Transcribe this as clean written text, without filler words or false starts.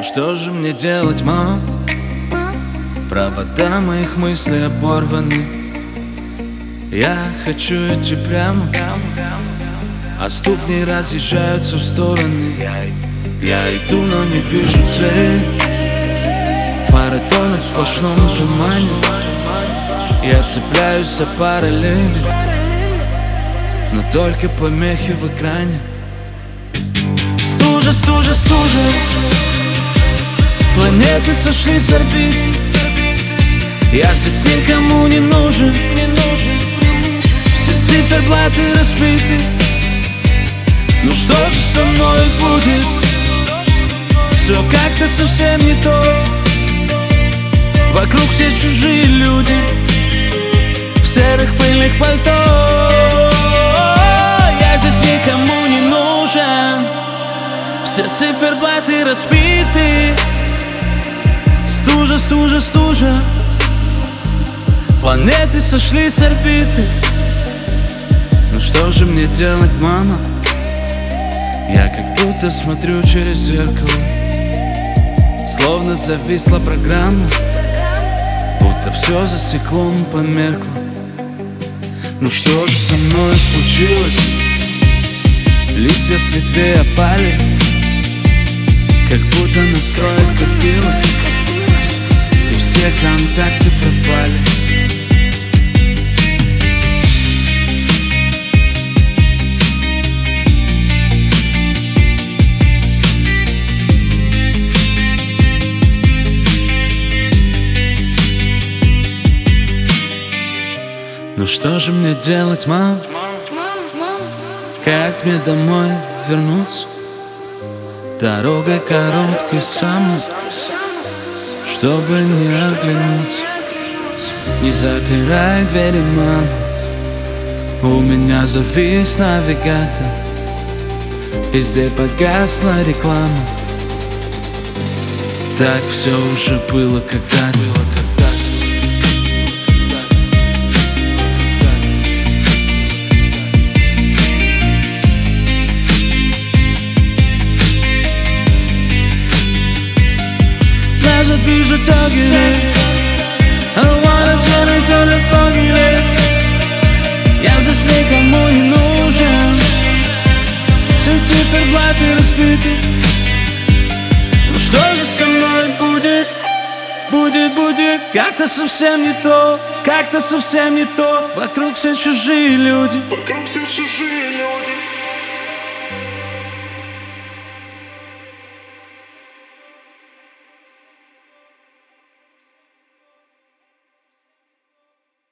Что же мне делать, мам? Провода моих мыслей оборваны. Я хочу идти прямо, а ступни разъезжаются в стороны. Я иду, но не вижу цели. Фары тонут в сплошном тумане. Я цепляюсь за параллели, но только помехи в экране. Стужа, стужа, стужа. Планеты сошли с орбит. Я здесь никому не нужен. Все циферблаты разбиты. Ну что же со мной будет? Все как-то совсем не то. Вокруг все чужие люди в серых пыльных пальто. Я здесь никому не нужен. Все циферблаты разбиты. Стужа, стужа, стужа. Планеты сошли с орбиты. Ну что же мне делать, мама? Я как будто смотрю через зеркало. Словно зависла программа, будто все за секунду померкло. Ну что же со мной случилось? Листья с ветвей опали, как будто настройка сбилась, и все контакты пропали. Ну что же мне делать, мам? Как мне домой вернуться? Дорога короткой самой, чтобы не оглянуться. Не запирай двери, мама. У меня завис навигатор. Везде погасла реклама. Так все уже было когда-то. Вижу итоги. I don't wanna turn it foggy. Я здесь никому не нужен. Все циферблаты разбиты. Ну что же со мной будет? Будет как-то совсем не то. Как-то совсем не то. Вокруг все чужие люди.